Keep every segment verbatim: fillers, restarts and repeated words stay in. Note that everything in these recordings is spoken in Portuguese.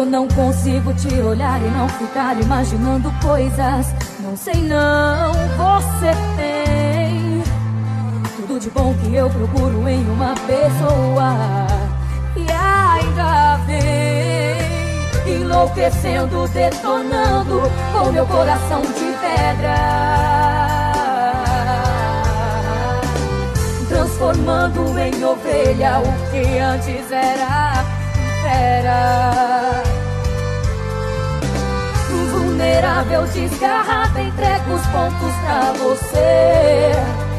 Eu não consigo te olhar e não ficar imaginando coisas. Não sei não, você tem tudo de bom que eu procuro em uma pessoa. E ainda vem enlouquecendo, detonando com meu coração de pedra, transformando em ovelha o que antes era fera. Vulnerável, desgarrada, entrego os pontos pra você.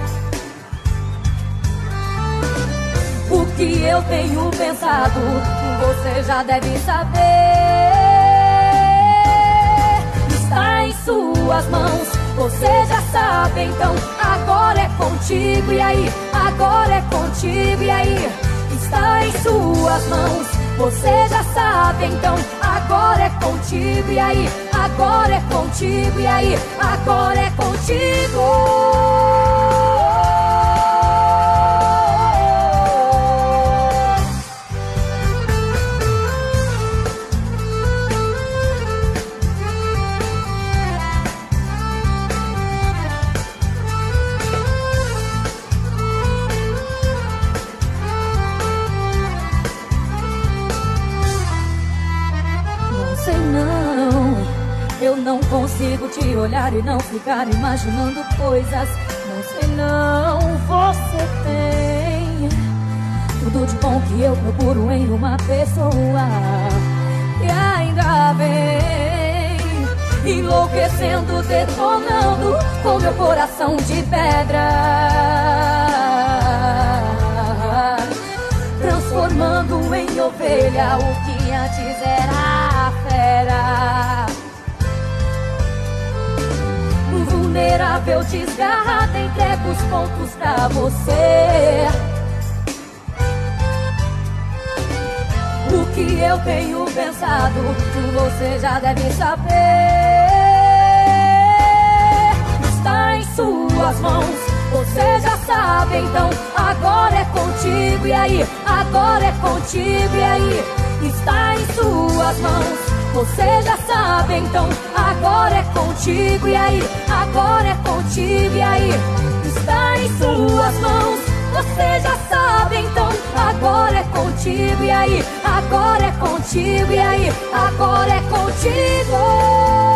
O que eu tenho pensado, você já deve saber. Está em suas mãos, você já sabe. Então agora é contigo, e aí? Agora é contigo, e aí? Está em suas mãos, você já sabe. Então agora é contigo, e aí? Agora é contigo, e aí? Agora é contigo. Sei não, eu não consigo te olhar e não ficar imaginando coisas. Não sei não, você tem tudo de bom que eu procuro em uma pessoa. E ainda vem enlouquecendo, detonando com meu coração de pedra, transformando em ovelha o que antes era fera. Vulnerável, desgarrada, entrego os pontos pra você. O que eu tenho pensado, você já deve saber. Está em suas mãos, você já sabe. Então agora é contigo, e aí? Agora é contigo, e aí? Está em suas mãos, você já sabe. Então agora é contigo, e aí? Agora é contigo, e aí? Está em suas mãos, você já sabe. Então agora é contigo, e aí? Agora é contigo, e aí? Agora é contigo.